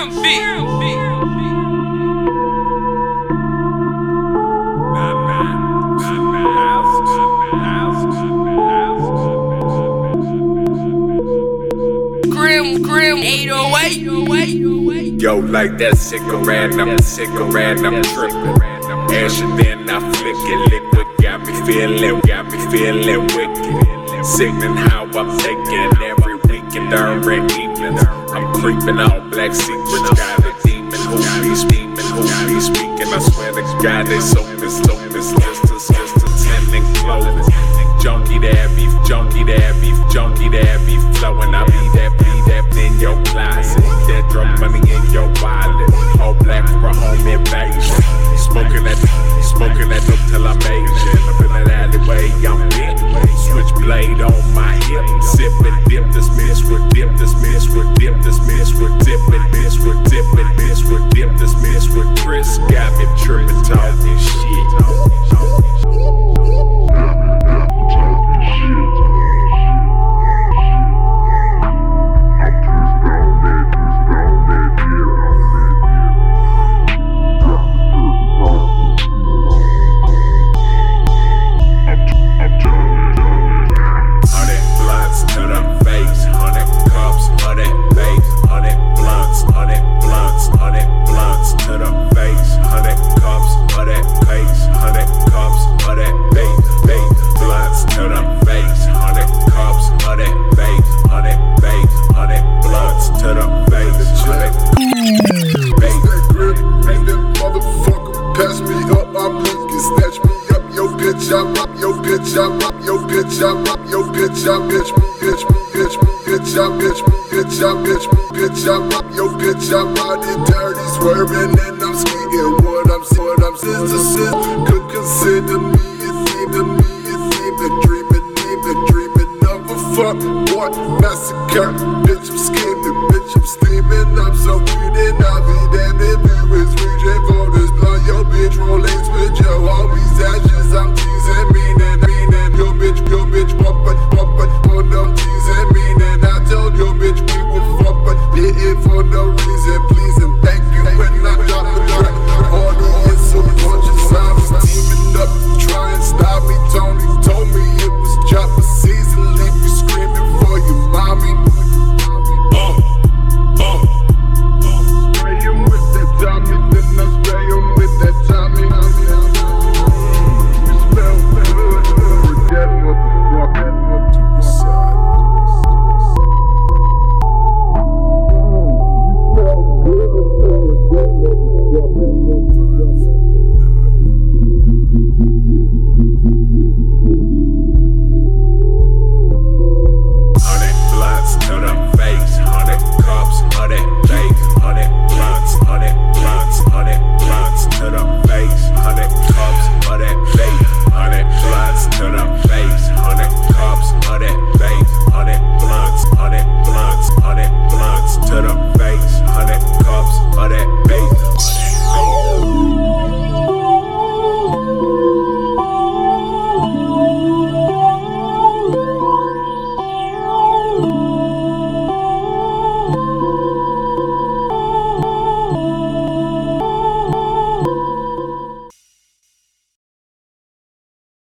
Grim 808. Yo, like that cigarette, I'm trippin'. Ash and then I flick it, liquid got me feeling wicked. Sickening how I'm taking every weekend during evenings. I'm creeping all black secrets, got a demon who be speaking. I swear to God, they so this just attending clothing. Junkie that beef flowing. I be that in your closet. That drug money in your wallet. All black for a home invasion. Smoking that dope till I'm Asian. Up in that alleyway, I'm big. Switchblade on my hip. Sipping dip this miss with dip this miss with dip this miss with dipping miss with dipping miss with dip this miss with Chris. Got me tripping, talking shit. I'm out there dirty, swerving and I'm speaking what I'm sister. Could consider me a dreaming of a fuck boy massacre. Bitch, I'm scheming, I'm so weird and I'll be damned if you was reaching for this blunt. Yo bitch rolling with your homies ashes. I'm teasing, meaning your bitch pumping on them teasing, meaning I told your bitch we would fuck, but did it for no reason, please.